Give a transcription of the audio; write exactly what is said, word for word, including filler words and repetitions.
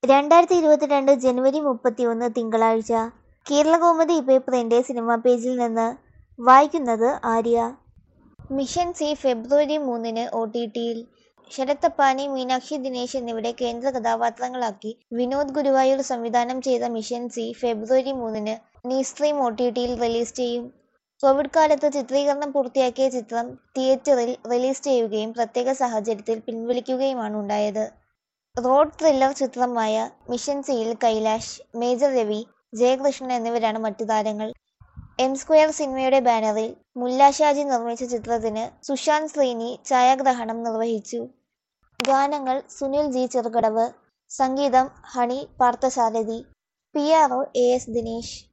രണ്ടായിരത്തി ഇരുപത്തിരണ്ട് ജനുവരി മുപ്പത്തിയൊന്ന് തിങ്കളാഴ്ച. കേരളകൗമുദി പേപ്പറിന്റെ സിനിമാ പേജിൽ നിന്ന് വായിക്കുന്നത് ആര്യ. മിഷൻ സി ഫെബ്രുവരി മൂന്നിന് ഒ ടി ടിയിൽ. ശരത് അപ്പാനി, മീനാക്ഷി ദിനേശ് എന്നിവരെ കേന്ദ്ര കഥാപാത്രങ്ങളാക്കി വിനോദ് ഗുരുവായൂർ സംവിധാനം ചെയ്ത മിഷൻ സി ഫെബ്രുവരി മൂന്നിന് നീസ്ട്രീം ഒ ടി ടിയിൽ റിലീസ് ചെയ്യും. കോവിഡ് കാലത്ത് ചിത്രീകരണം പൂർത്തിയാക്കിയ ചിത്രം തിയേറ്ററിൽ റിലീസ് ചെയ്യുകയും പ്രത്യേക സാഹചര്യത്തിൽ പിൻവലിക്കുകയുമാണ് ഉണ്ടായത്. റോഡ് ത്രില്ലർ ചിത്രമായ മിഷൻ സിയിൽ കൈലാഷ്, മേജർ രവി, ജയകൃഷ്ണൻ എന്നിവരാണ് മറ്റു താരങ്ങൾ. എം സ്ക്വയർ സിനിമയുടെ ബാനറിൽ മുല്ല ഷാജി നിർമ്മിച്ച ചിത്രത്തിന് സുശാന്ത് ശ്രീനി ഛായാഗ്രഹണം നിർവഹിച്ചു. ഗാനങ്ങൾ സുനിൽ ജി ചെറുകടവ്, സംഗീതം Honey Parthasarathy, P R O A S Dinesh.